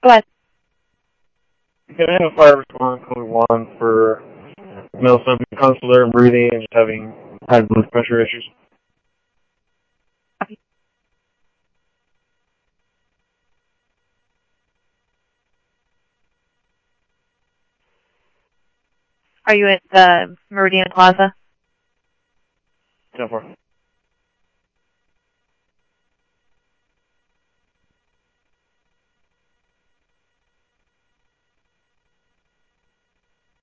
Go ahead. Can I have a fire response code 1 for male suffering consular and breathing and just having had blood pressure issues? Okay. Are you at the Meridian Plaza? 10-4.